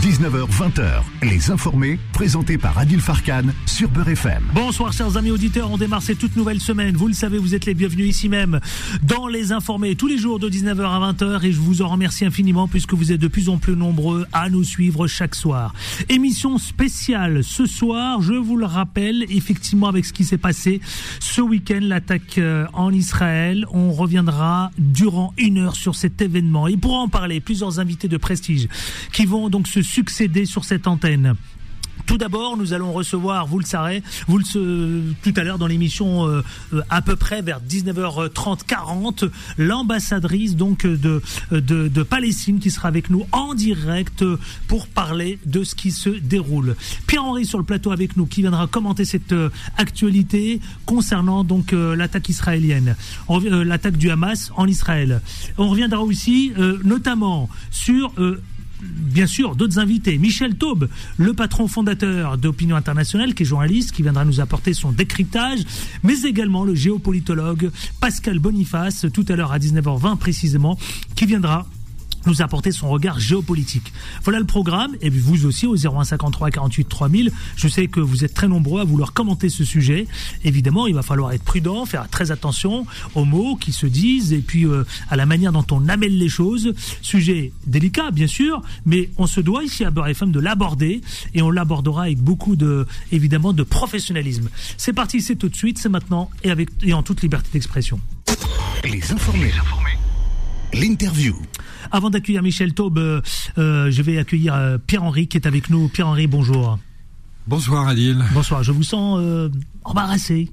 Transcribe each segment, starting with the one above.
19h-20h, Les Informés, présentés par Adil Farkan sur Beurre FM. Bonsoir chers amis auditeurs, on démarre cette toute nouvelle semaine. Vous le savez, vous êtes les bienvenus ici même dans Les Informés, tous les jours de 19h à 20h, et je vous en remercie infiniment puisque vous êtes de plus en plus nombreux à nous suivre chaque soir. Émission spéciale ce soir, je vous le rappelle, effectivement avec ce qui s'est passé ce week-end, l'attaque en Israël. On reviendra durant une heure sur cet événement. Et pour en parler, plusieurs invités de prestige qui vont donc se succéder sur cette antenne. Tout d'abord, nous allons recevoir, vous le saurez, tout à l'heure dans l'émission, à peu près vers 19h30-40, l'ambassadrice donc de Palestine qui sera avec nous en direct pour parler de ce qui se déroule. Pierre-Henri sur le plateau avec nous qui viendra commenter cette actualité concernant donc l'attaque israélienne, l'attaque du Hamas en Israël. On reviendra aussi notamment sur bien sûr, d'autres invités. Michel Taube, le patron fondateur d'Opinion Internationale, qui est journaliste, qui viendra nous apporter son décryptage, mais également le géopolitologue Pascal Boniface, tout à l'heure à 19h20 précisément, qui viendra nous apporter son regard géopolitique. Voilà le programme, et puis vous aussi au 0153 48 3000. Je sais que vous êtes très nombreux à vouloir commenter ce sujet. Évidemment, il va falloir être prudent, faire très attention aux mots qui se disent, et puis à la manière dont on amène les choses. Sujet délicat, bien sûr, mais on se doit ici à Beurre FM de l'aborder, et on l'abordera avec beaucoup évidemment, de professionnalisme. C'est parti, c'est tout de suite, c'est maintenant, et en toute liberté d'expression. Les Informés. L'interview. Avant d'accueillir Michel Taube, je vais accueillir Pierre-Henri qui est avec nous. Pierre-Henri, bonjour. Bonsoir Adil. Bonsoir, je vous sens embarrassé.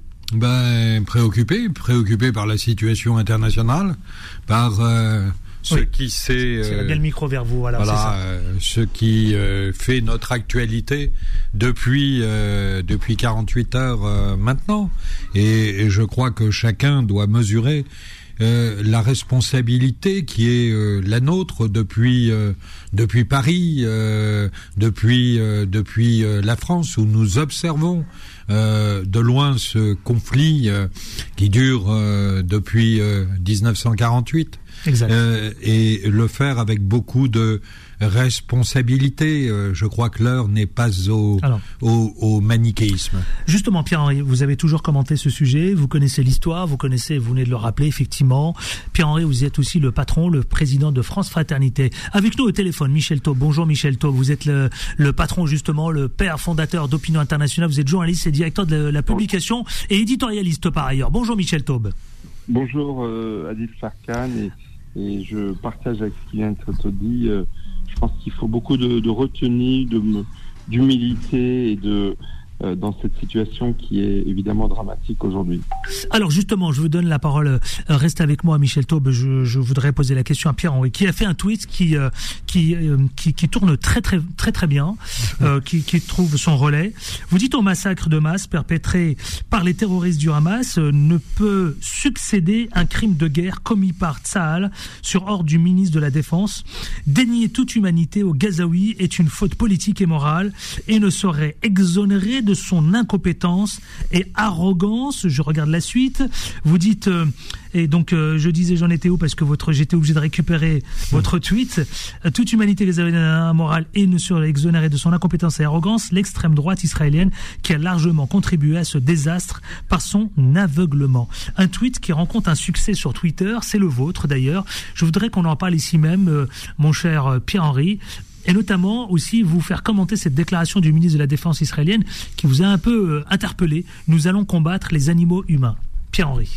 Préoccupé par la situation internationale, par ce qui s'est... C'est bien le micro vers vous, voilà c'est ça. Ce qui fait notre actualité depuis 48 heures maintenant. Et je crois que chacun doit mesurer la responsabilité qui est la nôtre depuis Paris, depuis la France, où nous observons de loin ce conflit qui dure depuis 1948. Exact. Et le faire avec beaucoup de responsabilité. Je crois que l'heure n'est pas au manichéisme. Justement, Pierre-Henri, vous avez toujours commenté ce sujet, vous connaissez l'histoire, vous venez de le rappeler, effectivement. Pierre-Henri, vous êtes aussi le patron, le président de France Fraternité. Avec nous au téléphone, Michel Taube. Bonjour Michel Taube, vous êtes le patron, justement, le père fondateur d'Opinion Internationale, vous êtes journaliste et directeur de la publication et éditorialiste par ailleurs. Bonjour Michel Taube. Bonjour Adil Farkan, et je partage avec ce qui vient d'être dit. Je pense qu'il faut beaucoup de retenue, d'humilité et dans cette situation qui est évidemment dramatique aujourd'hui. Alors justement, je vous donne la parole. Reste avec moi, Michel Taube. Je voudrais poser la question à Pierre-Henri, qui a fait un tweet qui tourne très bien, qui trouve son relais. Vous dites: au massacre de masse perpétré par les terroristes du Hamas ne peut succéder un crime de guerre commis par Tsahal sur ordre du ministre de la Défense. Dénier toute humanité aux Gazaouis est une faute politique et morale et ne saurait exonérer de son incompétence et arrogance. Je regarde la suite. Vous dites, et donc je disais j'en étais où parce que j'étais obligé de récupérer votre tweet. Toute humanité morale et ne serait exonérée de son incompétence et arrogance, l'extrême droite israélienne qui a largement contribué à ce désastre par son aveuglement. Un tweet qui rencontre un succès sur Twitter, c'est le vôtre d'ailleurs. Je voudrais qu'on en parle ici même, mon cher Pierre-Henri. Et notamment aussi vous faire commenter cette déclaration du ministre de la Défense israélienne qui vous a un peu interpellé. Nous allons combattre les animaux humains. Pierre-Henri.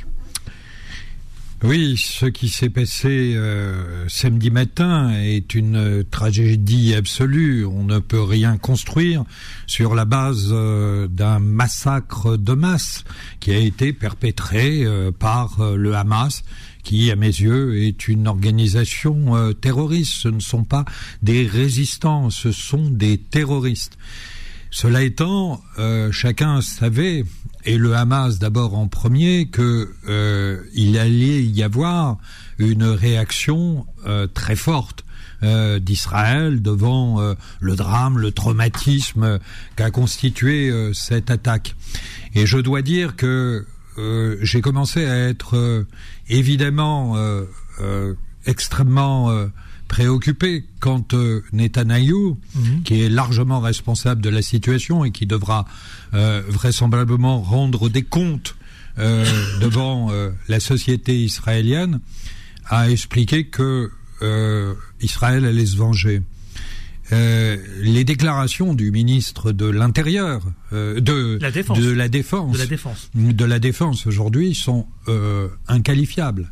Oui, ce qui s'est passé samedi matin est une tragédie absolue. On ne peut rien construire sur la base d'un massacre de masse qui a été perpétré par le Hamas, qui, à mes yeux, est une organisation terroriste. Ce ne sont pas des résistants, ce sont des terroristes. Cela étant, chacun savait, et le Hamas d'abord en premier, que il allait y avoir une réaction très forte d'Israël devant le drame, le traumatisme qu'a constitué cette attaque. Et je dois dire que j'ai commencé à être évidemment extrêmement préoccupé quand Netanyahou, qui est largement responsable de la situation et qui devra vraisemblablement rendre des comptes devant la société israélienne, a expliqué que Israël allait se venger. Les déclarations du ministre de l'Intérieur, de la Défense aujourd'hui sont inqualifiables.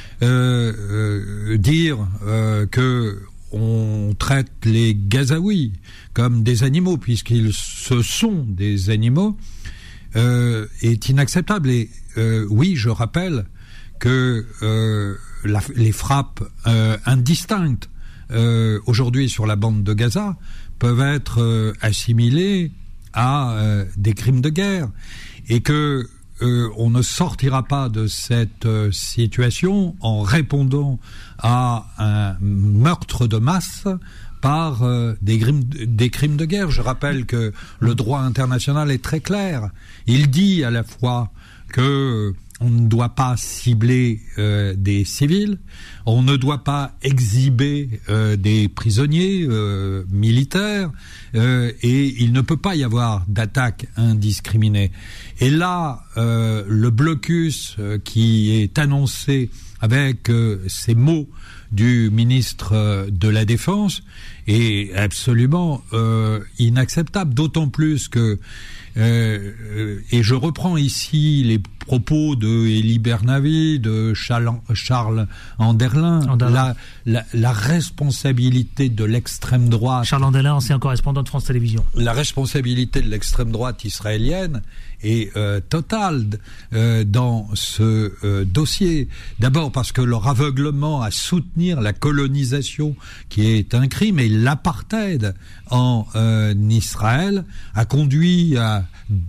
Dire que on traite les Gazaouis comme des animaux, puisqu'ils ce sont des animaux, est inacceptable. Et oui, je rappelle que les frappes indistinctes aujourd'hui sur la bande de Gaza peuvent être assimilées à des crimes de guerre, et que on ne sortira pas de cette situation en répondant à un meurtre de masse par des crimes de guerre. Je rappelle que le droit international est très clair. Il dit à la fois que on ne doit pas cibler des civils, on ne doit pas exhiber des prisonniers militaires, et il ne peut pas y avoir d'attaque indiscriminée. Et là, le blocus qui est annoncé avec ces mots du ministre de la Défense est absolument inacceptable, d'autant plus que et je reprends ici les propos de Elie Bernavi, de Charles Anderlin. La responsabilité de l'extrême droite. Charles Anderlin, ancien correspondant de France Télévisions. La responsabilité de l'extrême droite israélienne est totale dans ce dossier. D'abord parce que leur aveuglement à soutenir la colonisation, qui est un crime, et l'apartheid en Israël a conduit à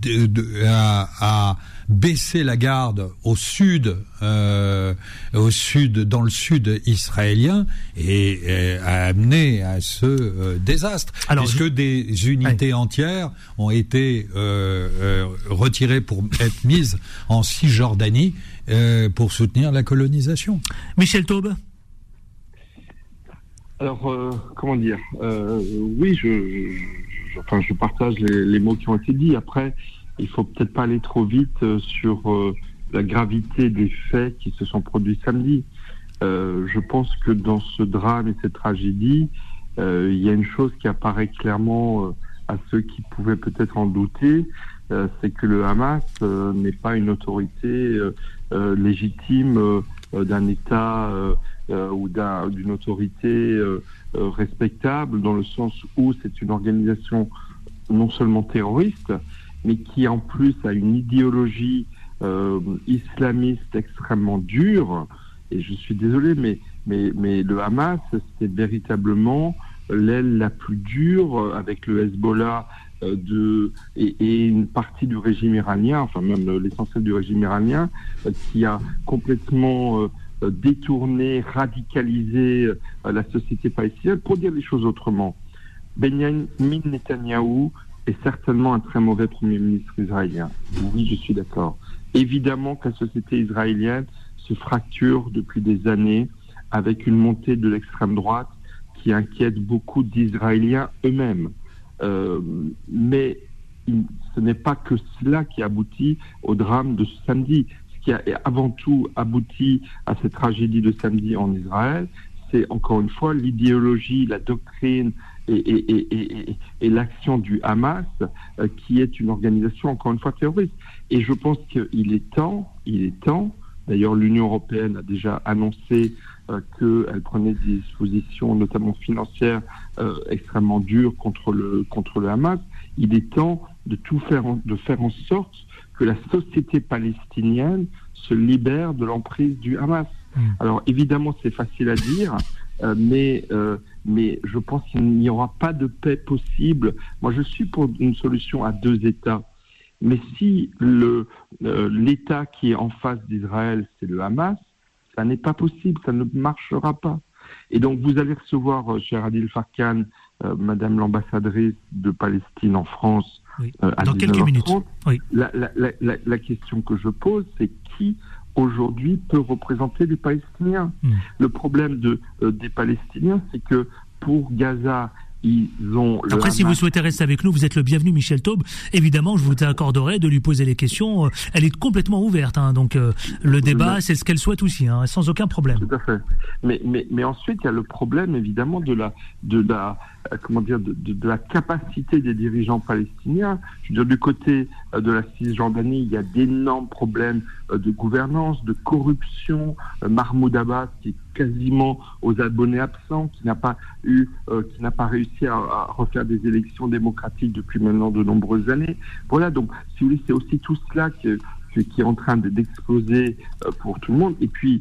baisser la garde au sud, dans le sud israélien, et a amené à ce désastre. Alors, puisque des unités entières ont été retirées pour être mises en Cisjordanie pour soutenir la colonisation. Michel Taube. Alors, comment dire, oui, je partage les mots qui ont été dits. Après, il faut peut-être pas aller trop vite sur la gravité des faits qui se sont produits samedi. Je pense que dans ce drame et cette tragédie, il y a une chose qui apparaît clairement à ceux qui pouvaient peut-être en douter, c'est que le Hamas n'est pas une autorité légitime d'un État ou d'une autorité respectable, dans le sens où c'est une organisation non seulement terroriste, mais qui en plus a une idéologie islamiste extrêmement dure. Et je suis désolé, mais le Hamas, c'est véritablement l'aile la plus dure, avec le Hezbollah et une partie du régime iranien, enfin même l'essentiel du régime iranien, qui a complètement détourné, radicalisé la société palestinienne. Pour dire les choses autrement, Benjamin Netanyahou est certainement un très mauvais Premier ministre israélien. Oui, je suis d'accord. Évidemment que la société israélienne se fracture depuis des années avec une montée de l'extrême droite qui inquiète beaucoup d'Israéliens eux-mêmes. Mais ce n'est pas que cela qui aboutit au drame de ce samedi. Ce qui a avant tout abouti à cette tragédie de samedi en Israël, c'est encore une fois l'idéologie, la doctrine et l'action du Hamas, qui est une organisation encore une fois terroriste. Et je pense qu'il est temps, d'ailleurs l'Union européenne a déjà annoncé qu'elle prenait des dispositions, notamment financières, extrêmement dures contre le Hamas. Il est temps de faire en sorte que la société palestinienne se libère de l'emprise du Hamas. Alors évidemment c'est facile à dire, mais je pense qu'il n'y aura pas de paix possible. Moi je suis pour une solution à deux États. Mais si l'État qui est en face d'Israël, c'est le Hamas, ça n'est pas possible, ça ne marchera pas. Et donc vous allez recevoir, cher Adil Farkan, Madame l'ambassadrice de Palestine en France, dans quelques minutes. Oui. La question que je pose, c'est qui aujourd'hui peut représenter les Palestiniens. Le problème des Palestiniens, c'est que pour Gaza, ils ont... Après, si vous souhaitez rester avec nous, vous êtes le bienvenu, Michel Taube. Évidemment, je vous accorderai de lui poser les questions. Elle est complètement ouverte, hein, donc le débat, c'est ce qu'elle souhaite aussi, hein, sans aucun problème. Tout à fait. Mais ensuite, il y a le problème, évidemment, de la capacité des dirigeants palestiniens. Je veux dire, du côté de la Cisjordanie, il y a d'énormes problèmes de gouvernance, de corruption. Mahmoud Abbas, qui est quasiment aux abonnés absents, qui n'a pas réussi à refaire des élections démocratiques depuis maintenant de nombreuses années. Voilà, donc, si vous voulez, c'est aussi tout cela qui est en train d'exploser pour tout le monde. Et puis,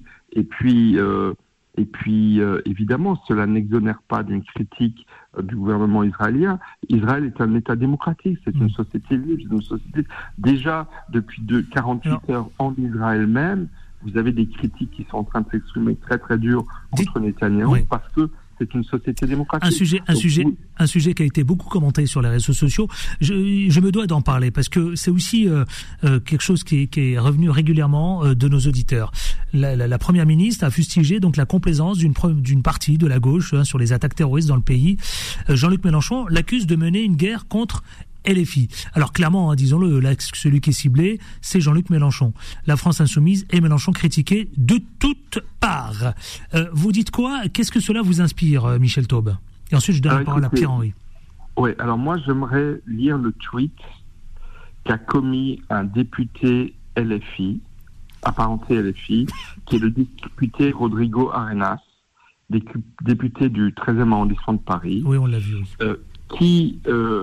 évidemment, cela n'exonère pas d'une critique du gouvernement israélien. Israël est un État démocratique, c'est une société libre, c'est une société... Déjà, depuis 48 heures en Israël même, vous avez des critiques qui sont en train de s'exprimer très très dures contre Netanyahou, parce que c'est une société démocratique. Un sujet qui a été beaucoup commenté sur les réseaux sociaux. Je me dois d'en parler parce que c'est aussi quelque chose qui est revenu régulièrement de nos auditeurs. La première ministre a fustigé donc la complaisance d'une partie de la gauche sur les attaques terroristes dans le pays. Jean-Luc Mélenchon l'accuse de mener une guerre contre LFI. Alors clairement, hein, disons-le, là, celui qui est ciblé, c'est Jean-Luc Mélenchon. La France insoumise et Mélenchon critiqués de toutes parts. Vous dites quoi? Qu'est-ce que cela vous inspire, Michel Taube? Et ensuite, je donne la parole à Pierre-Henri. Oui, alors moi, j'aimerais lire le tweet qu'a commis un député LFI, apparenté LFI, qui est le député Rodrigo Arenas, député du 13e arrondissement de Paris. Oui, on l'a vu. Qui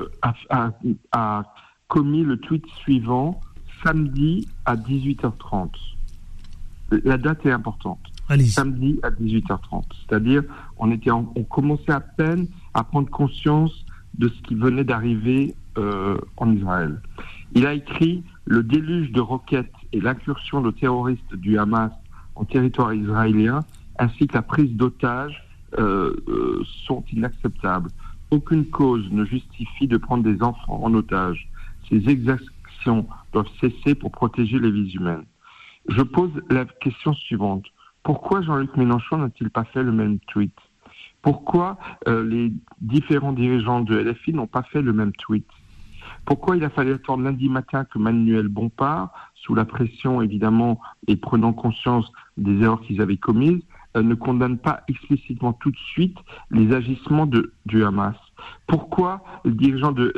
a commis le tweet suivant samedi à 18h30. La date est importante. Allez-y. Samedi à 18h30. C'est-à-dire, on commençait à peine à prendre conscience de ce qui venait d'arriver en Israël. Il a écrit « Le déluge de roquettes et l'incursion de terroristes du Hamas en territoire israélien, ainsi que la prise d'otages, sont inacceptables. Aucune cause ne justifie de prendre des enfants en otage. Ces exactions doivent cesser pour protéger les vies humaines. » Je pose la question suivante. Pourquoi Jean-Luc Mélenchon n'a-t-il pas fait le même tweet? Pourquoi les différents dirigeants de LFI n'ont pas fait le même tweet? Pourquoi il a fallu attendre lundi matin que Manuel Bompard, sous la pression évidemment et prenant conscience des erreurs qu'ils avaient commises, ne condamne pas explicitement tout de suite les agissements du Hamas? Pourquoi les dirigeants de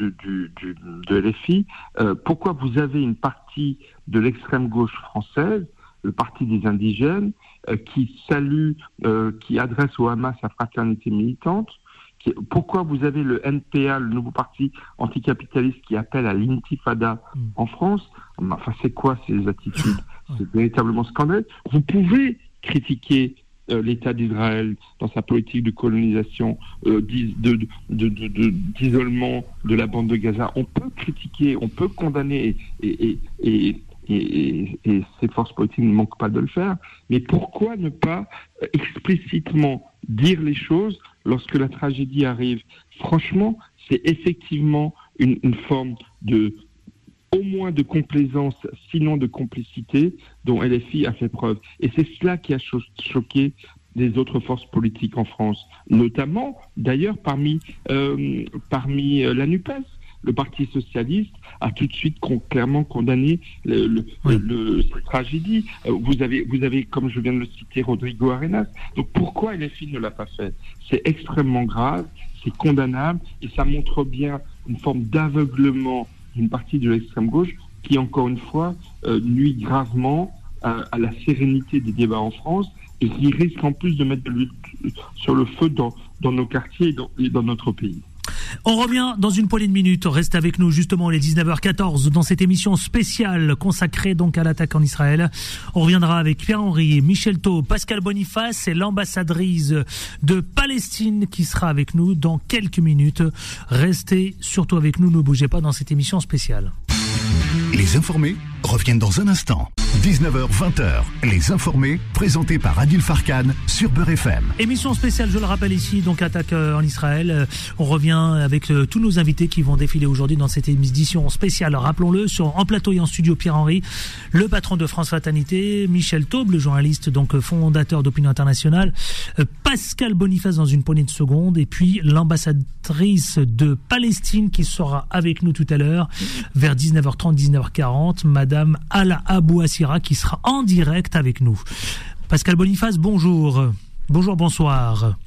LFI, pourquoi vous avez une partie de l'extrême gauche française, le parti des indigènes, qui salue, qui adresse au Hamas sa fraternité militante? Pourquoi vous avez le NPA, le nouveau parti anticapitaliste, qui appelle à l'intifada en France? Enfin, c'est quoi ces attitudes? C'est véritablement scandaleux. Vous pouvez critiquer l'État d'Israël dans sa politique de colonisation, d'isolement de la bande de Gaza. On peut critiquer, on peut condamner, et ces forces politiques ne manquent pas de le faire. Mais pourquoi ne pas explicitement dire les choses lorsque la tragédie arrive? Franchement, c'est effectivement une forme au moins de complaisance, sinon de complicité, dont LFI a fait preuve. Et c'est cela qui a choqué les autres forces politiques en France, notamment, d'ailleurs, parmi la NUPES. Le Parti socialiste a tout de suite clairement condamné cette tragédie. Vous avez, comme je viens de le citer, Rodrigo Arenas. Donc pourquoi LFI ne l'a pas fait? C'est extrêmement grave, c'est condamnable, et ça montre bien une forme d'aveuglement d'une partie de l'extrême gauche qui, encore une fois, nuit gravement à la sérénité des débats en France, et qui risque en plus de mettre de l'huile sur le feu dans nos quartiers et dans notre pays. On revient dans une poignée de minutes. Reste avec nous justement les 19h14 dans cette émission spéciale consacrée donc à l'attaque en Israël. On reviendra avec Pierre-Henri, Michel Taube, Pascal Boniface et l'ambassadrice de Palestine qui sera avec nous dans quelques minutes. Restez surtout avec nous, ne bougez pas dans cette émission spéciale. Les informés reviennent dans un instant. 19h, 20h, les informés, présentés par Adil Farkan sur Beurre FM. Émission spéciale, je le rappelle ici, donc attaque en Israël. On revient avec tous nos invités qui vont défiler aujourd'hui dans cette édition spéciale. Rappelons-le, en plateau et en studio, Pierre-Henry, le patron de France Fraternité, Michel Taube, le journaliste, donc fondateur d'Opinion Internationale, Pascal Boniface dans une poignée de secondes, et puis l'ambassadrice de Palestine qui sera avec nous tout à l'heure, vers 19h30, 19h40, Madame Ala Abou-Assira, qui sera en direct avec nous. Pascal Boniface, bonjour. Bonsoir.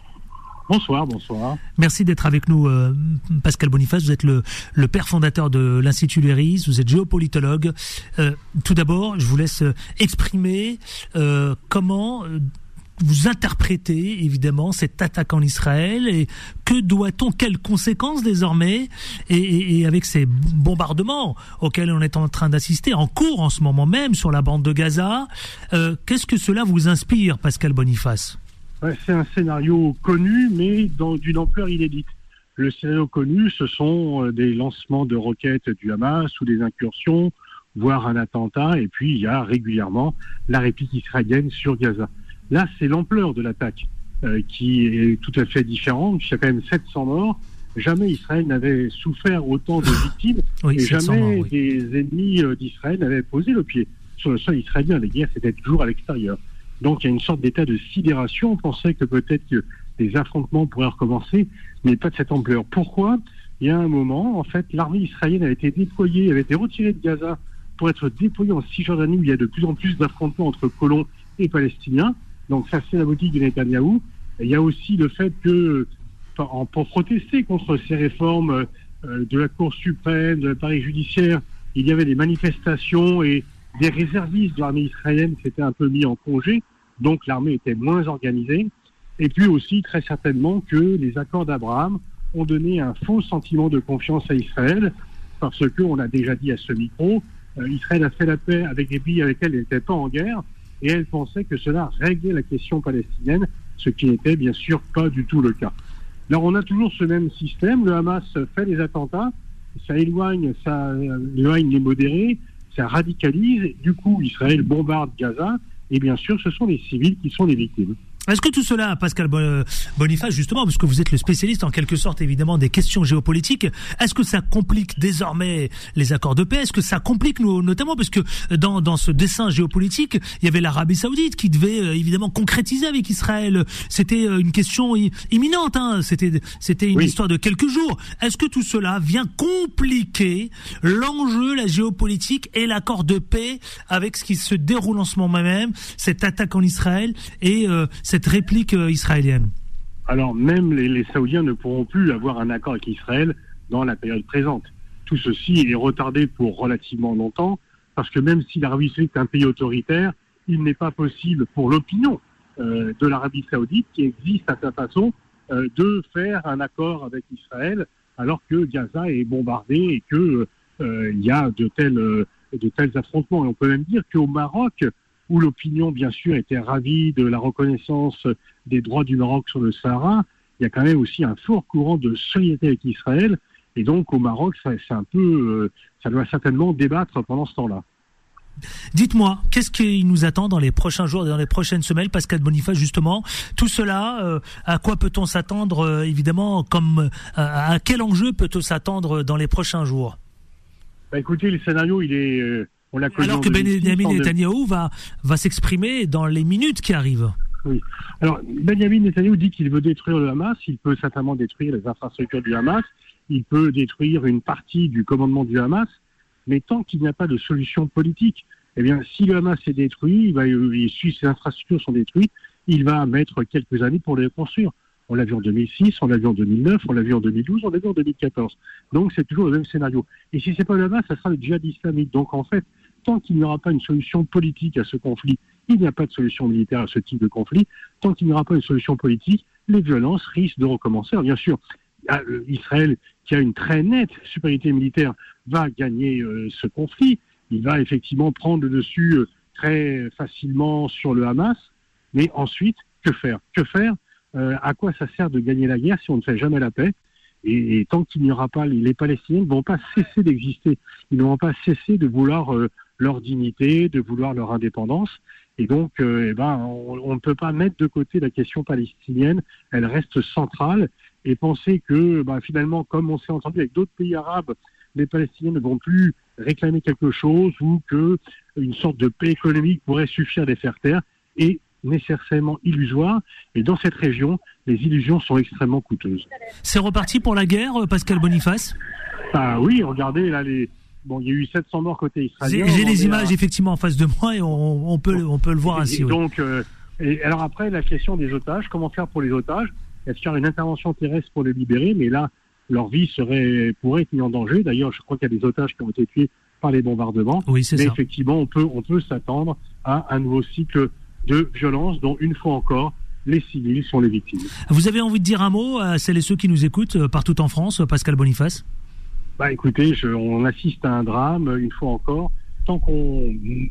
Bonsoir. Merci d'être avec nous, Pascal Boniface. Vous êtes le père fondateur de l'Institut Léris, vous êtes géopolitologue. Tout d'abord, je vous laisse exprimer comment vous interprétez évidemment cette attaque en Israël et quelles conséquences désormais et avec ces bombardements auxquels on est en train d'assister en cours en ce moment même sur la bande de Gaza, qu'est-ce que cela vous inspire, Pascal Boniface? C'est un scénario connu mais d'une ampleur inédite. Le scénario connu, ce sont des lancements de roquettes du Hamas ou des incursions, voire un attentat, et puis il y a régulièrement la réplique israélienne sur Gaza. Là, c'est l'ampleur de l'attaque qui est tout à fait différente. Il y a quand même 700 morts. Jamais Israël n'avait souffert autant de victimes et jamais des ennemis d'Israël n'avaient posé le pied sur le sol israélien. Les guerres, c'était toujours à l'extérieur. Donc, il y a une sorte d'état de sidération. On pensait que peut-être que des affrontements pourraient recommencer, mais pas de cette ampleur. Pourquoi ? Il y a un moment, en fait, l'armée israélienne avait été déployée, avait été retirée de Gaza pour être déployée en Cisjordanie, où il y a de plus en plus d'affrontements entre colons et Palestiniens. Donc ça, c'est la politique de Netanyahou. Et il y a aussi le fait que, pour protester contre ces réformes de la Cour suprême, de l'appareil judiciaire, il y avait des manifestations et des réservistes de l'armée israélienne qui s'étaient un peu mis en congé. Donc l'armée était moins organisée. Et puis aussi, très certainement, que les accords d'Abraham ont donné un faux sentiment de confiance à Israël, parce qu'on a déjà dit à ce micro, Israël a fait la paix avec des pays avec lesquels il n'était pas en guerre, et elle pensait que cela réglait la question palestinienne, ce qui n'était bien sûr pas du tout le cas. Alors on a toujours ce même système, le Hamas fait des attentats, ça éloigne les modérés, ça radicalise, du coup Israël bombarde Gaza, et bien sûr ce sont les civils qui sont les victimes. Est-ce que tout cela, Pascal Boniface, justement, parce que vous êtes le spécialiste en quelque sorte évidemment des questions géopolitiques, est-ce que ça complique désormais les accords de paix? Est-ce que ça complique notamment parce que dans ce dessin géopolitique, il y avait l'Arabie Saoudite qui devait évidemment concrétiser avec Israël. C'était une question imminente, hein. C'était une histoire de quelques jours. Est-ce que tout cela vient compliquer l'enjeu, la géopolitique et l'accord de paix avec ce qui se déroule en ce moment même, cette attaque en Israël et cette réplique israélienne? Alors même les Saoudiens ne pourront plus avoir un accord avec Israël dans la période présente. Tout ceci est retardé pour relativement longtemps, parce que même si l'Arabie Saoudite est un pays autoritaire, il n'est pas possible pour l'opinion de l'Arabie Saoudite, qui existe à sa façon, de faire un accord avec Israël, alors que Gaza est bombardé et que il y a de tels affrontements. Et on peut même dire qu'au Maroc, où l'opinion, bien sûr, était ravie de la reconnaissance des droits du Maroc sur le Sahara, il y a quand même aussi un fort courant de solidarité avec Israël. Et donc, au Maroc, c'est un peu, ça doit certainement débattre pendant ce temps-là. Dites-moi, qu'est-ce qui nous attend dans les prochains jours et dans les prochaines semaines, Pascal Boniface, justement? Tout cela, à quoi peut-on s'attendre, évidemment, à quel enjeu peut-on s'attendre dans les prochains jours? Écoutez, le scénario, il est... Alors que Benjamin Netanyahou va s'exprimer dans les minutes qui arrivent. Oui. Alors, Benjamin Netanyahou dit qu'il veut détruire le Hamas. Il peut certainement détruire les infrastructures du Hamas. Il peut détruire une partie du commandement du Hamas. Mais tant qu'il n'y a pas de solution politique, eh bien, si le Hamas est détruit, si ses infrastructures sont détruites, il va mettre quelques années pour les reconstruire. On l'a vu en 2006, on l'a vu en 2009, on l'a vu en 2012, on l'a vu en 2014. Donc c'est toujours le même scénario. Et si c'est pas le Hamas, ça sera le djihad islamique. Donc en fait, tant qu'il n'y aura pas une solution politique à ce conflit, il n'y a pas de solution militaire à ce type de conflit. Tant qu'il n'y aura pas une solution politique, les violences risquent de recommencer. Alors bien sûr, Israël, qui a une très nette supériorité militaire, va gagner ce conflit. Il va effectivement prendre le dessus très facilement sur le Hamas. Mais ensuite, que faire ? À quoi ça sert de gagner la guerre si on ne fait jamais la paix ? Et tant qu'il n'y aura pas, les Palestiniens ne vont pas cesser d'exister. Ils ne vont pas cesser de vouloir leur dignité, de vouloir leur indépendance. Et donc, on ne peut pas mettre de côté la question palestinienne. Elle reste centrale. Et penser que, finalement, comme on s'est entendu avec d'autres pays arabes, les Palestiniens ne vont plus réclamer quelque chose ou que une sorte de paix économique pourrait suffire à les faire taire est nécessairement illusoire. Et dans cette région, les illusions sont extrêmement coûteuses. C'est reparti pour la guerre, Pascal Boniface ? Ah oui, regardez, là, il y a eu 700 morts côté israélien. J'ai les images effectivement en face de moi et on peut le voir ainsi. Oui. Donc, alors après, la question des otages, comment faire pour les otages ? Est-ce qu'il y a une intervention terrestre pour les libérer ? Mais là, leur vie pourrait être mise en danger. D'ailleurs, je crois qu'il y a des otages qui ont été tués par les bombardements. Oui, c'est ça. Mais effectivement, on peut s'attendre à un nouveau cycle de violence dont, une fois encore, les civils sont les victimes. Vous avez envie de dire un mot à celles et ceux qui nous écoutent partout en France, Pascal Boniface ? Écoutez, on assiste à un drame, une fois encore. Tant qu'on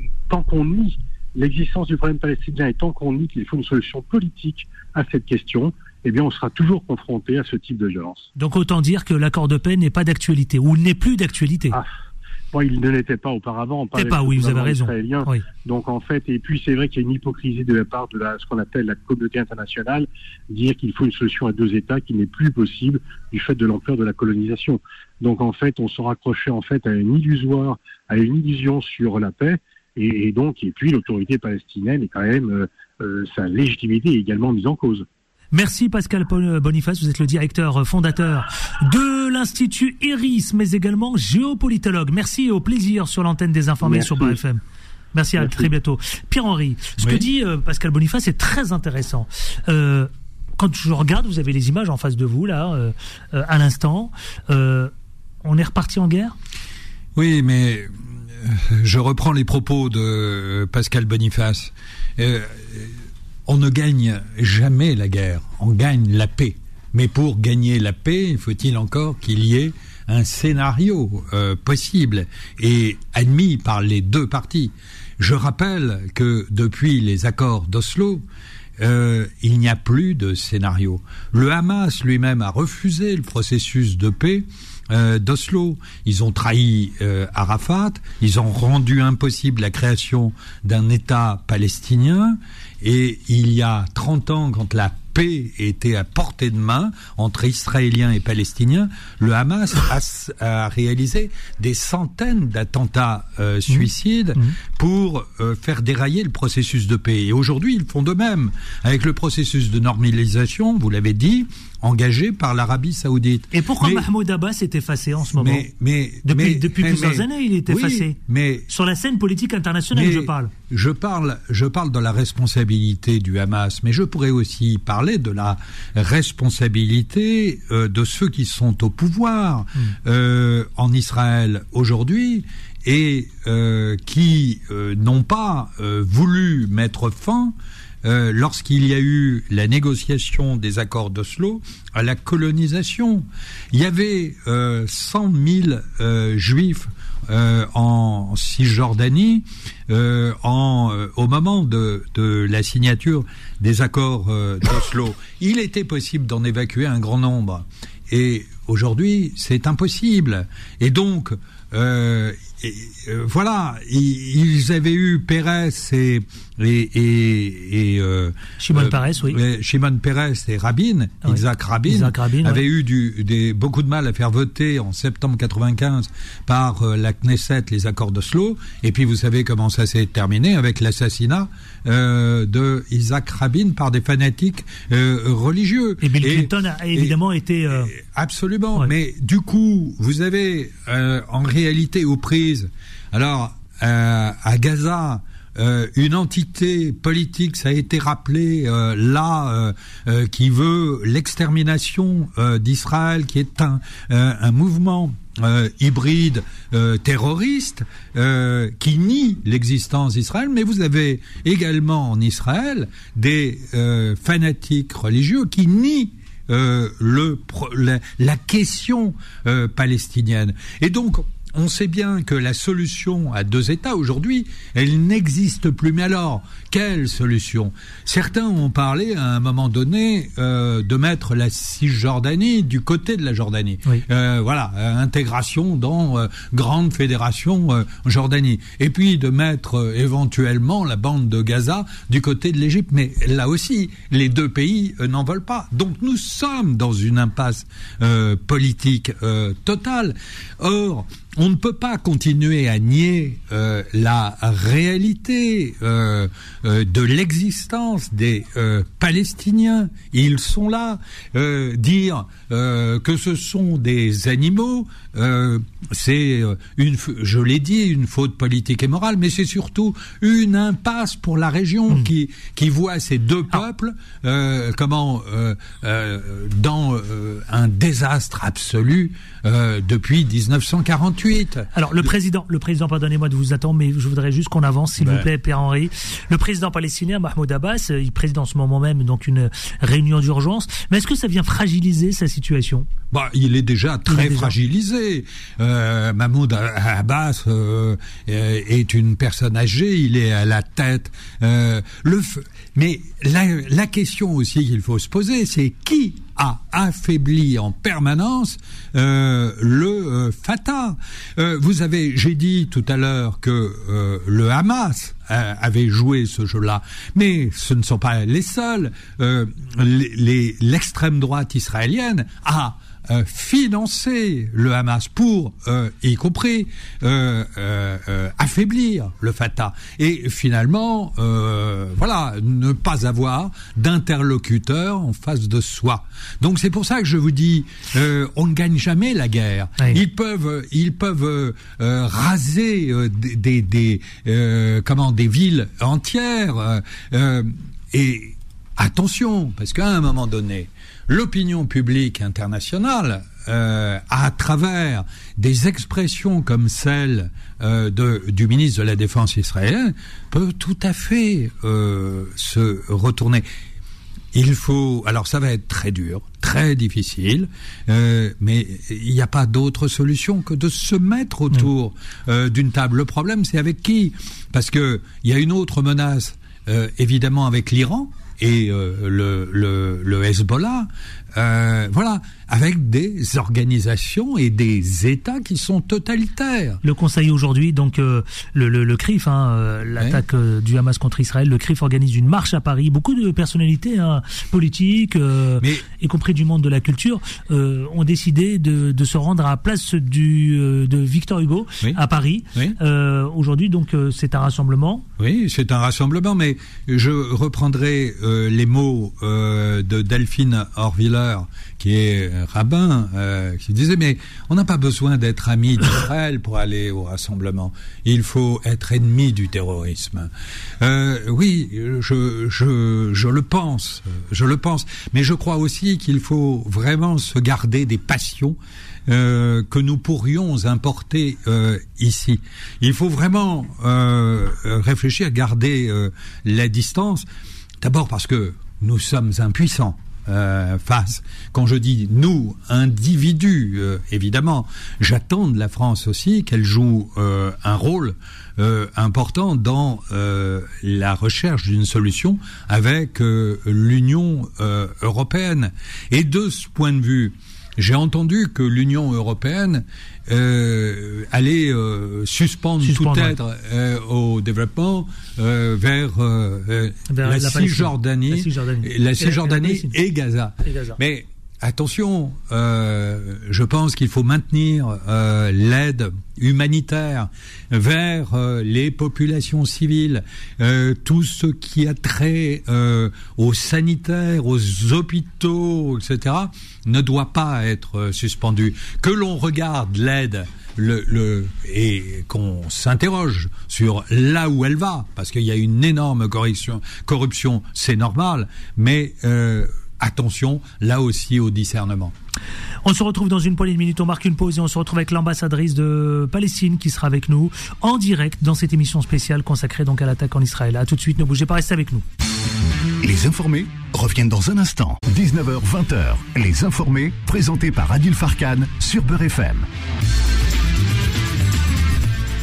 nie l'existence du problème palestinien et tant qu'on nie qu'il faut une solution politique à cette question, eh bien, on sera toujours confronté à ce type de violence. Donc, autant dire que l'accord de paix n'est pas d'actualité, ou n'est plus d'actualité. Il ne l'était pas auparavant. Oui, vous avez raison. Oui. Donc, en fait, et puis c'est vrai qu'il y a une hypocrisie de la part de ce qu'on appelle la communauté internationale, dire qu'il faut une solution à deux États qui n'est plus possible du fait de l'ampleur de la colonisation. Donc, en fait, on se raccrochait à une illusion sur la paix, et puis l'autorité palestinienne est quand même, sa légitimité est également mise en cause. Merci Pascal Boniface, vous êtes le directeur fondateur de l'Institut IRIS, mais également géopolitologue. Merci et au plaisir sur l'antenne des Informés sur Beurre FM. Merci, à très bientôt. Pierre-Henri, ce que dit Pascal Boniface est très intéressant. Quand je regarde, vous avez les images en face de vous, là, à l'instant. On est reparti en guerre ? Oui, mais je reprends les propos de Pascal Boniface. On ne gagne jamais la guerre, on gagne la paix. Mais pour gagner la paix, faut-il encore qu'il y ait un scénario possible et admis par les deux parties. Je rappelle que depuis les accords d'Oslo, il n'y a plus de scénario. Le Hamas lui-même a refusé le processus de paix d'Oslo. Ils ont trahi Arafat, ils ont rendu impossible la création d'un État palestinien. Et il y a 30 ans, quand la paix était à portée de main entre Israéliens et Palestiniens, le Hamas a réalisé des centaines d'attentats suicides pour faire dérailler le processus de paix. Et aujourd'hui, ils font de même avec le processus de normalisation, vous l'avez dit, engagé par l'Arabie Saoudite. Et pourquoi Mahmoud Abbas est effacé en ce moment ? Depuis plusieurs années, il est effacé. Sur la scène politique internationale, je parle. Je parle de la responsabilité du Hamas, mais je pourrais aussi parler de la responsabilité de ceux qui sont au pouvoir en Israël aujourd'hui et qui n'ont pas voulu mettre fin lorsqu'il y a eu la négociation des accords d'Oslo à la colonisation. Il y avait 100 000 juifs en Cisjordanie au moment de la signature des accords d'Oslo. Il était possible d'en évacuer un grand nombre. Et aujourd'hui, c'est impossible. Et donc, voilà, ils avaient eu Peres et Shimon Peres, oui. Shimon Peres et Rabin, oui. Isaac Rabin avaient eu beaucoup de mal à faire voter en septembre 95 par la Knesset les accords d'Oslo. Et puis vous savez comment ça s'est terminé avec l'assassinat de Isaac Rabin par des fanatiques religieux. Et Bill Clinton a évidemment été... Absolument, ouais. Mais du coup, vous avez en réalité aux prises, alors à Gaza, une entité politique, ça a été rappelé qui veut l'extermination d'Israël, qui est un mouvement hybride terroriste qui nie l'existence d'Israël, mais vous avez également en Israël des fanatiques religieux qui nient la question palestinienne. Et donc on sait bien que la solution à 2 États aujourd'hui, elle n'existe plus. Mais alors, quelle solution ? Certains ont parlé à un moment donné de mettre la Cisjordanie du côté de la Jordanie. Oui. Intégration dans grande fédération Jordanie. Et puis de mettre éventuellement la bande de Gaza du côté de l'Égypte. Mais là aussi, les 2 pays n'en veulent pas. Donc nous sommes dans une impasse politique totale. Or, on ne peut pas continuer à nier la réalité de l'existence des Palestiniens. Ils sont là. Dire que ce sont des animaux, c'est je l'ai dit, une faute politique et morale, mais c'est surtout une impasse pour la région qui voit ces 2 peuples dans un désastre absolu depuis 1948. Alors le président, pardonnez-moi de vous attendre, mais je voudrais juste qu'on avance, s'il vous plaît, Pierre-Henri. Le président palestinien Mahmoud Abbas, il préside en ce moment même donc une réunion d'urgence. Mais est-ce que ça vient fragiliser sa situation ? Il est déjà très fragilisé. Mahmoud Abbas est une personne âgée, il est à la tête. Mais la question aussi qu'il faut se poser, c'est qui a affaibli en permanence le Fatah. J'ai dit tout à l'heure que le Hamas avait joué ce jeu-là, mais ce ne sont pas les seuls. L'extrême droite israélienne a financer le Hamas pour, y compris, affaiblir le Fatah. Et finalement, ne pas avoir d'interlocuteur en face de soi. Donc c'est pour ça que je vous dis, on ne gagne jamais la guerre. Oui. Ils peuvent raser des villes entières. Et attention, parce qu'à un moment donné, l'opinion publique internationale, à travers des expressions comme celle du ministre de la Défense israélien, peut tout à fait se retourner. Alors ça va être très dur, très difficile, mais il n'y a pas d'autre solution que de se mettre autour d'une table. Le problème, c'est avec qui ? Parce que il y a une autre menace, évidemment, avec l'Iran et le Hezbollah, avec des organisations et des États qui sont totalitaires. Le Conseil aujourd'hui, donc le CRIF, l'attaque du Hamas contre Israël, le CRIF organise une marche à Paris. Beaucoup de personnalités politiques, y compris du monde de la culture, ont décidé de se rendre à la place de Victor Hugo à Paris. Oui. Aujourd'hui, donc, c'est un rassemblement. Oui, c'est un rassemblement, mais je reprendrai les mots de Delphine Horviller, qui est rabbin, qui disait, mais on n'a pas besoin d'être ami d'Israël pour aller au rassemblement. Il faut être ennemi du terrorisme. Oui, je le pense. Mais je crois aussi qu'il faut vraiment se garder des passions que nous pourrions importer ici. Il faut vraiment réfléchir, garder la distance. D'abord parce que nous sommes impuissants face. Quand je dis nous, individus, évidemment, j'attends de la France aussi qu'elle joue un rôle important dans la recherche d'une solution avec l'Union européenne. Et de ce point de vue, j'ai entendu que l'Union européenne allait suspendre toute aide au développement vers la Cisjordanie et Gaza. Mais attention, je pense qu'il faut maintenir l'aide humanitaire vers les populations civiles, tout ce qui a trait aux sanitaires, aux hôpitaux, etc., ne doit pas être suspendu. Que l'on regarde l'aide et qu'on s'interroge sur là où elle va, parce qu'il y a une énorme corruption, c'est normal, mais attention, là aussi, au discernement. On se retrouve dans une poignée de minutes, on marque une pause et on se retrouve avec l'ambassadrice de Palestine qui sera avec nous en direct dans cette émission spéciale consacrée donc à l'attaque en Israël. À tout de suite, ne bougez pas, restez avec nous. Les informés reviennent dans un instant. 19h, 20h. Les informés, présentés par Adil Farkan sur Beurre FM.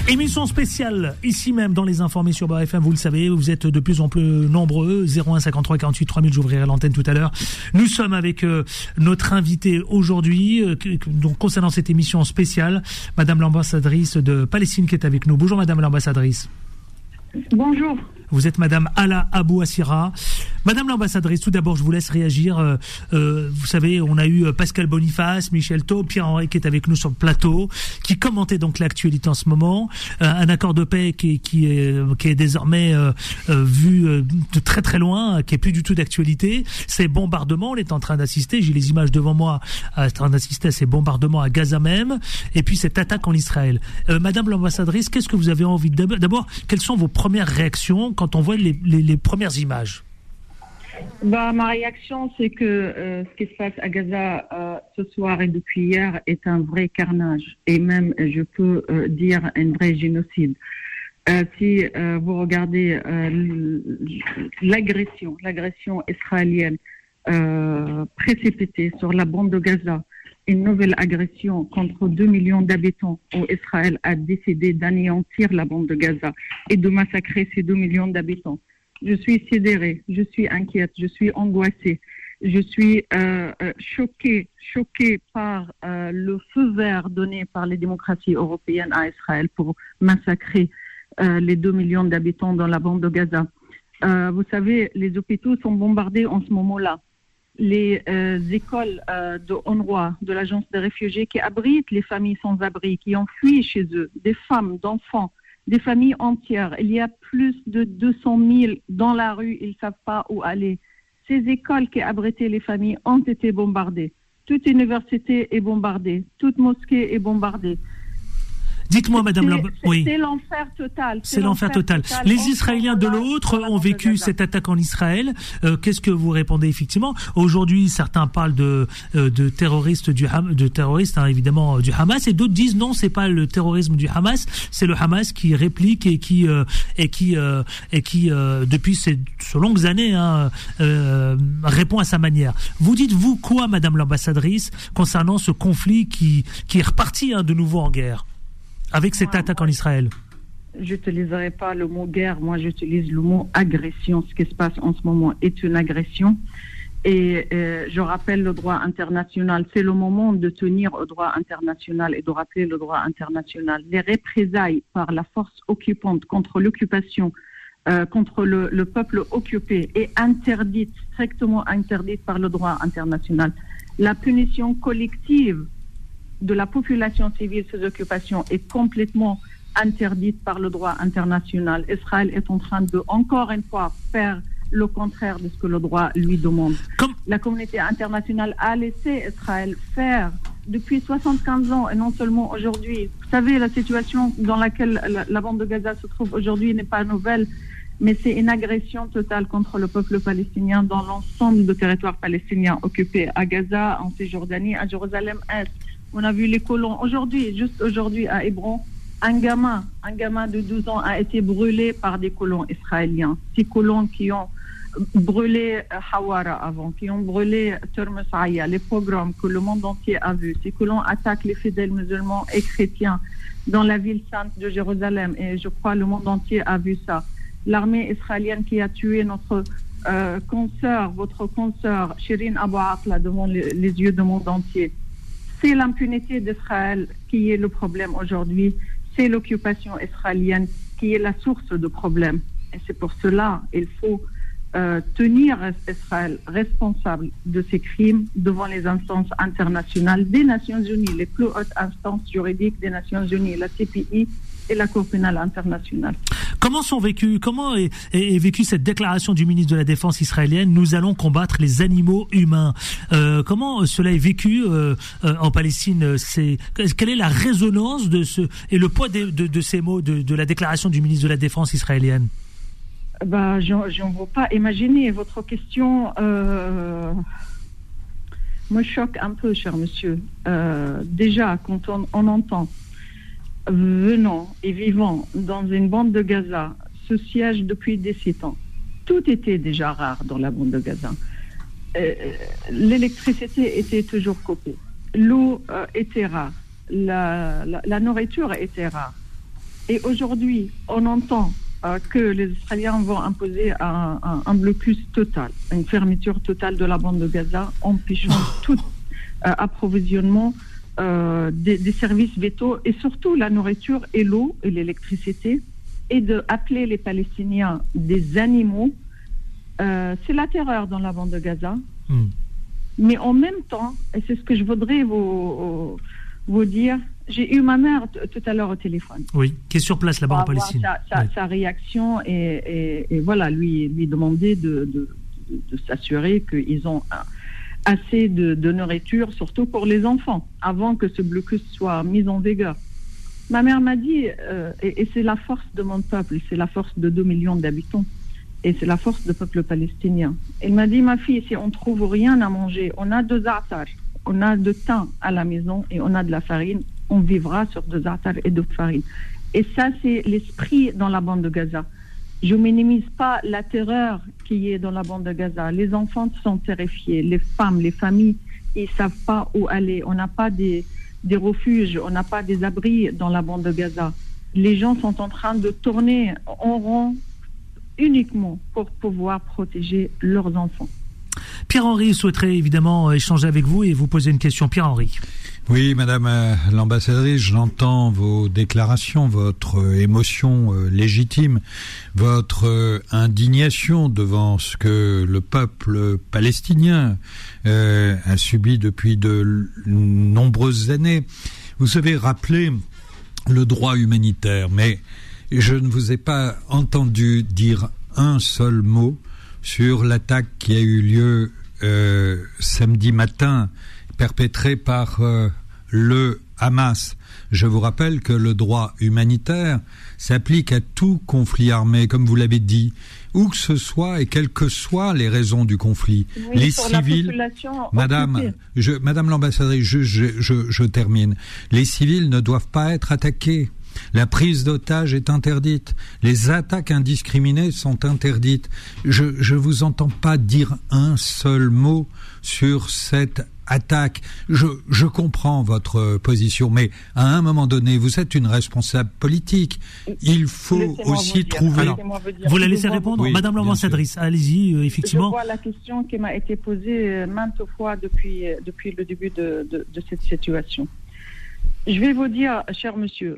Émission spéciale, ici même dans les informés sur Beurre FM, vous le savez, vous êtes de plus en plus nombreux, 01 53 48 3000, j'ouvrirai l'antenne tout à l'heure. Nous sommes avec notre invitée aujourd'hui, donc concernant cette émission spéciale, Madame l'ambassadrice de Palestine qui est avec nous. Bonjour Madame l'ambassadrice. Bonjour. Vous êtes Madame Ala Abou Assira. Madame l'ambassadrice, tout d'abord, je vous laisse réagir. Vous savez, on a eu Pascal Boniface, Michel Taub, Pierre-Henri qui est avec nous sur le plateau, qui commentait donc l'actualité en ce moment. Un accord de paix qui est désormais vu de très très loin, qui est plus du tout d'actualité. Ces bombardements, on est en train d'assister, j'ai les images devant moi, en train d'assister à ces bombardements à Gaza même, et puis cette attaque en Israël. Madame l'ambassadrice, qu'est-ce que vous avez envie d'abord, quelles sont vos premières réactions quand on voit les premières images? Ma réaction, c'est que ce qui se passe à Gaza ce soir et depuis hier est un vrai carnage et même, je peux dire, un vrai génocide. Si vous regardez l'agression israélienne précipitée sur la bande de Gaza, une nouvelle agression contre 2 millions d'habitants où Israël a décidé d'anéantir la bande de Gaza et de massacrer ces 2 millions d'habitants. Je suis sidérée, je suis inquiète, je suis angoissée, je suis choquée par le feu vert donné par les démocraties européennes à Israël pour massacrer les 2 millions d'habitants dans la bande de Gaza. Vous savez, les hôpitaux sont bombardés en ce moment-là. Les écoles de UNRWA, de l'agence des réfugiés qui abritent les familles sans abri, qui ont fui chez eux, des femmes, d'enfants, des familles entières. Il y a plus de 200 000 dans la rue, ils ne savent pas où aller. Ces écoles qui abritaient les familles ont été bombardées. Toute université est bombardée, toute mosquée est bombardée. Dites-moi, Madame oui. C'est l'enfer total. C'est l'enfer total. Les Israéliens de l'autre ont vécu cette attaque en Israël. Qu'est-ce que vous répondez effectivement? Aujourd'hui, certains parlent de terroristes évidemment du Hamas, et d'autres disent non, c'est pas le terrorisme du Hamas, c'est le Hamas qui réplique et qui depuis ces longues années répond à sa manière. Vous dites vous quoi, Madame l'ambassadrice, concernant ce conflit qui est reparti de nouveau en guerre? Avec cette attaque en Israël? Je n'utiliserai pas le mot guerre, moi j'utilise le mot agression. Ce qui se passe en ce moment est une agression. Et je rappelle le droit international. C'est le moment de tenir au droit international et de rappeler le droit international. Les représailles par la force occupante contre l'occupation, contre le peuple occupé est interdite, strictement interdite par le droit international. La punition collective de la population civile sous occupation est complètement interdite par le droit international. Israël est en train de, encore une fois, faire le contraire de ce que le droit lui demande. La communauté internationale a laissé Israël faire depuis 75 ans et non seulement aujourd'hui. Vous savez, la situation dans laquelle la bande de Gaza se trouve aujourd'hui n'est pas nouvelle, mais c'est une agression totale contre le peuple palestinien dans l'ensemble du territoire palestinien occupé à Gaza, en Cisjordanie, à Jérusalem-Est. On a vu les colons. Aujourd'hui, juste aujourd'hui à Hébron, un gamin de 12 ans a été brûlé par des colons israéliens. Ces colons qui ont brûlé Hawara avant, qui ont brûlé Termes Aya, les pogroms que le monde entier a vus. Ces colons attaquent les fidèles musulmans et chrétiens dans la ville sainte de Jérusalem. Et je crois que le monde entier a vu ça. L'armée israélienne qui a tué notre votre consoeur, Shirin Abu Akleh, devant les yeux du monde entier. C'est l'impunité d'Israël qui est le problème aujourd'hui. C'est l'occupation israélienne qui est la source du problème. Et c'est pour cela qu'il faut tenir Israël responsable de ces crimes devant les instances internationales des Nations Unies, les plus hautes instances juridiques des Nations Unies, la CPI et la Cour pénale internationale. Comment est vécue cette déclaration du ministre de la Défense israélienne? Nous allons combattre les animaux humains. Comment cela est vécu en Palestine? Quelle est la résonance et le poids de ces mots de la déclaration du ministre de la Défense israélienne? J'en veux pas imaginer. Votre question me choque un peu, cher monsieur. Déjà, quand on entend venant et vivant dans une bande de Gaza, ce siège depuis 17 ans. Tout était déjà rare dans la bande de Gaza. L'électricité était toujours coupée. L'eau était rare. La nourriture était rare. Et aujourd'hui, on entend que les Israéliens vont imposer un blocus total, une fermeture totale de la bande de Gaza, empêchant tout approvisionnement des services vétos et surtout la nourriture et l'eau et l'électricité, et d'appeler les Palestiniens des animaux. C'est la terreur dans la bande de Gaza. Mais en même temps, et c'est ce que je voudrais vous dire, j'ai eu ma mère tout à l'heure au téléphone. Oui, qui est sur place là-bas en Palestine. Sa réaction et voilà, lui demander de s'assurer qu'ils ont assez de nourriture, surtout pour les enfants, avant que ce blocus soit mis en vigueur. Ma mère m'a dit, et c'est la force de mon peuple, c'est la force de 2 millions d'habitants, et c'est la force du peuple palestinien. Elle m'a dit, ma fille, si on trouve rien à manger, on a 2 za'atar, on a de thym à la maison et on a de la farine, on vivra sur 2 za'atar et de farine. Et ça, c'est l'esprit dans la bande de Gaza. Je ne minimise pas la terreur qui est dans la bande de Gaza. Les enfants sont terrifiés, les femmes, les familles, ils ne savent pas où aller. On n'a pas des refuges, on n'a pas des abris dans la bande de Gaza. Les gens sont en train de tourner en rond uniquement pour pouvoir protéger leurs enfants. Pierre-Henri souhaiterait évidemment échanger avec vous et vous poser une question. Pierre-Henri. Oui, Madame l'ambassadrice, j'entends vos déclarations, votre émotion légitime, votre indignation devant ce que le peuple palestinien a subi depuis de nombreuses années. Vous avez rappelé le droit humanitaire, mais je ne vous ai pas entendu dire un seul mot sur l'attaque qui a eu lieu samedi matin, perpétrée par le Hamas. Je vous rappelle que le droit humanitaire s'applique à tout conflit armé, comme vous l'avez dit, où que ce soit et quelles que soient les raisons du conflit. Oui, les civils, Madame l'ambassadrice, je termine. Les civils ne doivent pas être attaqués. La prise d'otages est interdite. Les attaques indiscriminées sont interdites. Je vous entends pas dire un seul mot sur cette attaque. Je comprends votre position, mais à un moment donné, vous êtes une responsable politique. Il faut aussi trouver... Alors, vous la laissez répondre, oui, Madame l'ambassadrice. Allez-y, effectivement. Je vois la question qui m'a été posée maintes fois depuis le début de cette situation. Je vais vous dire, cher monsieur,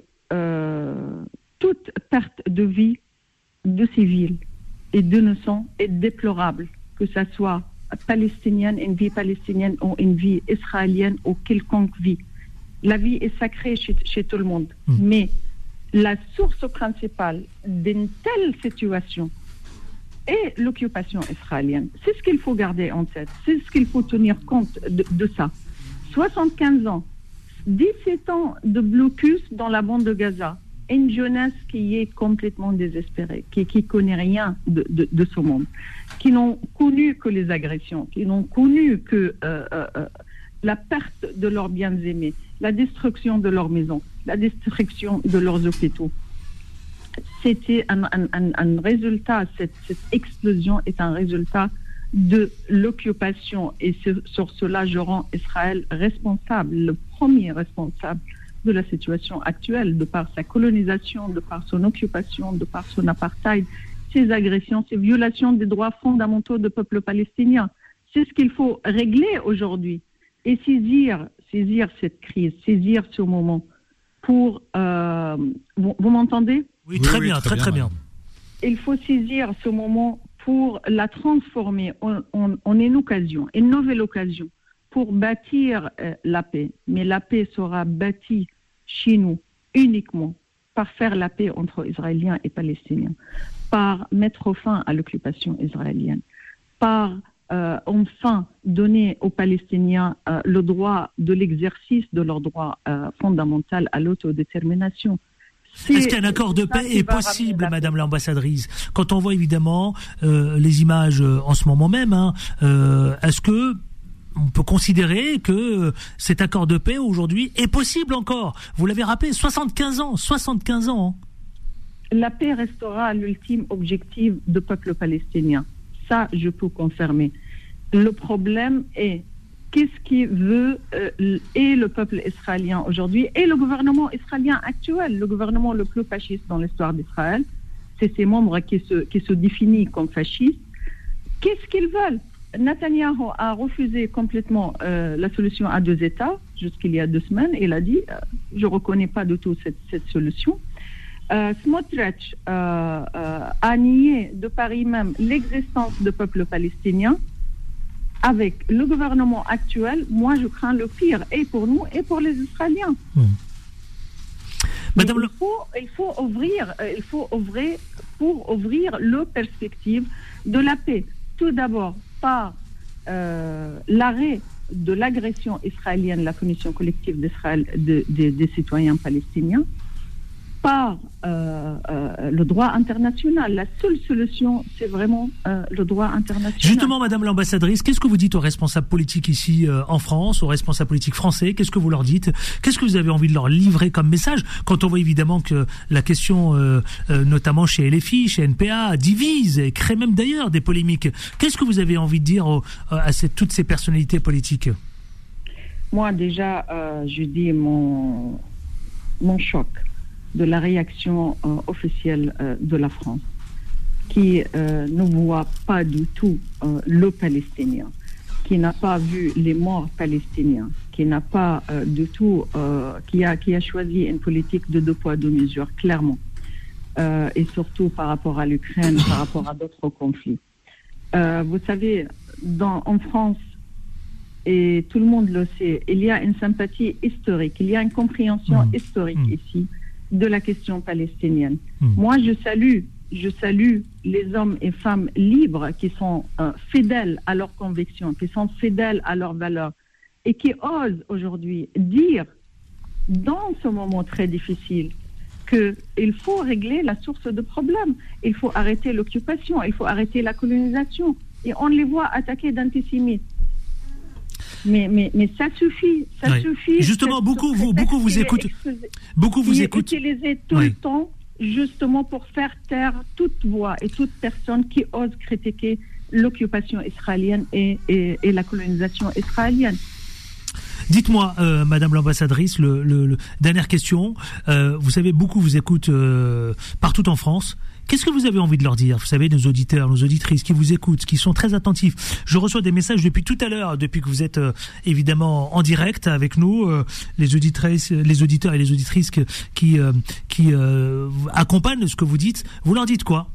toute perte de vie de civils et d'innocents est déplorable, que ça soit palestinienne, une vie palestinienne ou une vie israélienne ou quelconque vie. La vie est sacrée chez tout le monde. Mais la source principale d'une telle situation est l'occupation israélienne. C'est ce qu'il faut garder en tête. C'est ce qu'il faut tenir compte de ça. 75 ans, 17 ans de blocus dans la bande de Gaza. Une jeunesse qui est complètement désespérée, qui connaît rien de ce monde, qui n'ont connu que les agressions, qui n'ont connu que la perte de leurs biens aimés, la destruction de leurs maisons, la destruction de leurs hôpitaux. C'était un résultat, cette explosion est un résultat de l'occupation, et sur cela je rends Israël responsable, le premier responsable de la situation actuelle, de par sa colonisation, de par son occupation, de par son apartheid, ses agressions, ses violations des droits fondamentaux du peuple palestinien. C'est ce qu'il faut régler aujourd'hui et saisir cette crise, saisir ce moment pour... vous m'entendez ? Oui, très bien, très bien. Il faut saisir ce moment pour la transformer en une occasion, une nouvelle occasion pour bâtir la paix. Mais la paix sera bâtie chez nous uniquement par faire la paix entre Israéliens et Palestiniens, par mettre fin à l'occupation israélienne, par enfin donner aux Palestiniens le droit de l'exercice de leur droit fondamental à l'autodétermination. Est-ce qu'un accord de paix est possible, Madame l'ambassadrice ? Quand on voit évidemment les images en ce moment même, est-ce que on peut considérer que cet accord de paix aujourd'hui est possible encore ? Vous l'avez rappelé, 75 ans. La paix restera l'ultime objectif du peuple palestinien. Ça, je peux confirmer. Le problème est qu'est-ce qui veut et le peuple israélien aujourd'hui et le gouvernement israélien actuel, le gouvernement le plus fasciste dans l'histoire d'Israël. C'est ses membres qui se définissent comme fascistes. Qu'est-ce qu'ils veulent? Netanyahou a refusé complètement la solution à 2 États jusqu'il y a 2 semaines. Il a dit je ne reconnais pas du tout cette solution. Smotrich a nié de Paris même l'existence du peuple palestinien. Avec le gouvernement actuel, moi je crains le pire, et pour nous et pour les Israéliens. Madame Il faut ouvrir la perspective de la paix. Tout d'abord par l'arrêt de l'agression israélienne, la punition collective d'Israël des citoyens palestiniens, par le droit international. La seule solution, c'est vraiment le droit international. Justement, Madame l'ambassadrice, qu'est-ce que vous dites aux responsables politiques ici en France, aux responsables politiques français? Qu'est-ce que vous leur dites? Qu'est-ce que vous avez envie de leur livrer comme message quand on voit évidemment que la question, notamment chez LFI, chez NPA, divise et crée même d'ailleurs des polémiques? Qu'est-ce que vous avez envie de dire à toutes ces personnalités politiques? Moi, déjà, je dis mon choc de la réaction officielle de la France, qui ne voit pas du tout le Palestinien, qui n'a pas vu les morts palestiniens, qui n'a pas du tout, qui a choisi une politique de 2 poids 2 mesures, clairement, et surtout par rapport à l'Ukraine, par rapport à d'autres conflits. Vous savez, en France, et tout le monde le sait, il y a une sympathie historique, il y a une compréhension historique ici de la question palestinienne. Moi, je salue les hommes et femmes libres qui sont fidèles à leurs convictions, qui sont fidèles à leurs valeurs et qui osent aujourd'hui dire, dans ce moment très difficile, qu'il faut régler la source de problème. Il faut arrêter l'occupation, il faut arrêter la colonisation. Et on les voit attaquer d'antisémites. Mais ça suffit, suffit. Justement, beaucoup vous écoutent. Beaucoup vous écoutent. Utilisé tout le temps, justement pour faire taire toute voix et toute personne qui ose critiquer l'occupation israélienne et la colonisation israélienne. Dites-moi, Madame l'ambassadrice, dernière question. Vous savez, beaucoup vous écoutent partout en France. Qu'est-ce que vous avez envie de leur dire? Vous savez, nos auditeurs, nos auditrices qui vous écoutent, qui sont très attentifs. Je reçois des messages depuis tout à l'heure, depuis que vous êtes évidemment en direct avec nous, les auditeurs et les auditrices qui accompagnent ce que vous dites. Vous leur dites quoi?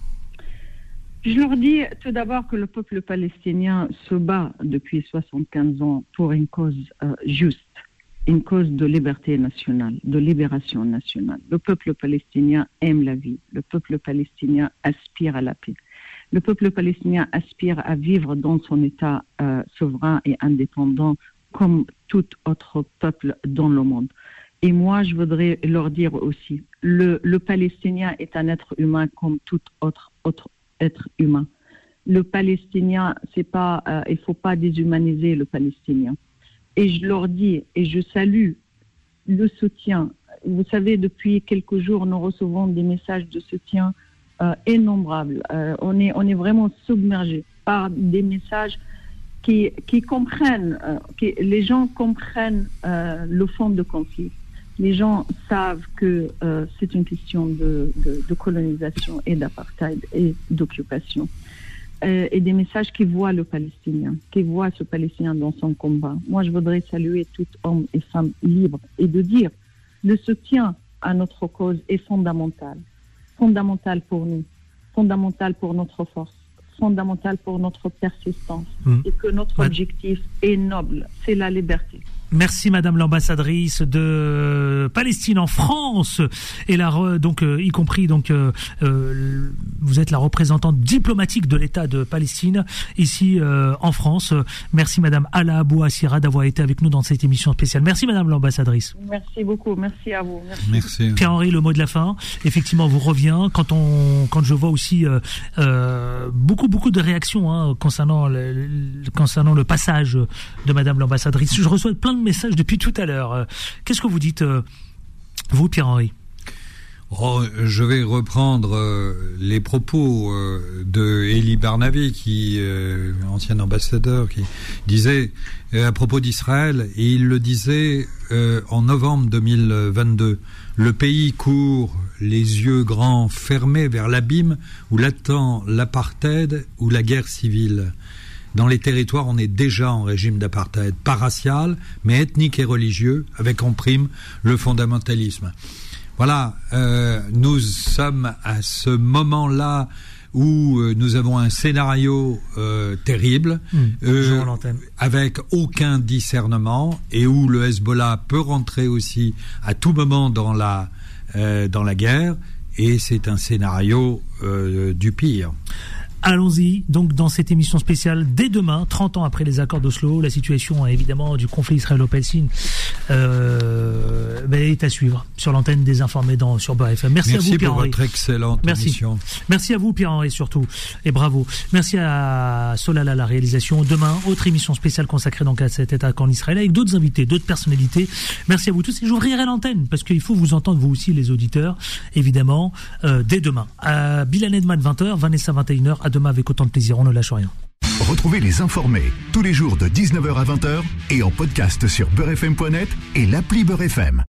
Je leur dis tout d'abord que le peuple palestinien se bat depuis 75 ans pour une cause juste, une cause de liberté nationale, de libération nationale. Le peuple palestinien aime la vie. Le peuple palestinien aspire à la paix. Le peuple palestinien aspire à vivre dans son État souverain et indépendant comme tout autre peuple dans le monde. Et moi, je voudrais leur dire aussi, le Palestinien est un être humain comme tout autre être humain. Le Palestinien, c'est pas, il faut pas déshumaniser le Palestinien. Et je leur dis, et je salue le soutien. Vous savez, depuis quelques jours, nous recevons des messages de soutien innombrables. On est vraiment submergés par des messages qui comprennent, les gens comprennent le fond de conflit. Les gens savent que c'est une question de colonisation et d'apartheid et d'occupation. Et des messages qui voient le Palestinien, qui voient ce Palestinien dans son combat. Moi, je voudrais saluer tout homme et femme libres et de dire le soutien à notre cause est fondamental. Fondamental pour nous, fondamental pour notre force, fondamental pour notre persistance et que notre objectif est noble, c'est la liberté. Merci Madame l'ambassadrice de Palestine en France et donc y compris donc vous êtes la représentante diplomatique de l'État de Palestine ici en France. Merci Madame Hala Abou Assira d'avoir été avec nous dans cette émission spéciale. Merci Madame l'ambassadrice. Merci beaucoup, merci à vous. Merci. Pierre-Henri, le mot de la fin. Effectivement, vous revient quand je vois aussi beaucoup de réactions concernant le passage de Madame l'ambassadrice. Je reçois plein de messages depuis tout à l'heure. Qu'est-ce que vous dites, vous, Pierre-Henri? Je vais reprendre les propos de Elie Barnavi, ancien ambassadeur, qui disait à propos d'Israël, et il le disait en novembre 2022, le pays court les yeux grands fermés vers l'abîme où l'attend l'apartheid ou la guerre civile. Dans les territoires, on est déjà en régime d'apartheid, pas racial, mais ethnique et religieux, avec en prime le fondamentalisme. Voilà, nous sommes à ce moment-là où nous avons un scénario terrible, avec aucun discernement, et où le Hezbollah peut rentrer aussi à tout moment dans la guerre, et c'est un scénario du pire. Allons-y, donc, dans cette émission spéciale, dès demain, 30 ans après les accords d'Oslo, la situation, évidemment, du conflit israélo-palestinien est à suivre sur l'antenne des Informés sur Beurre FM. Merci à vous, Pierre-Henri. Merci pour votre excellente émission. Merci à vous, Pierre-Henri, surtout, et bravo. Merci à Solal à la réalisation. Demain, autre émission spéciale consacrée donc à cette attaque en Israël, avec d'autres invités, d'autres personnalités. Merci à vous tous, et j'ouvrirai l'antenne, parce qu'il faut vous entendre, vous aussi, les auditeurs, évidemment, dès demain. Bilal Edman, 20h, Vanessa, 21h, à demain avec autant de plaisir, on ne lâche rien. Retrouvez les Informés tous les jours de 19h à 20h et en podcast sur beurrefm.net et l'appli Beurre FM.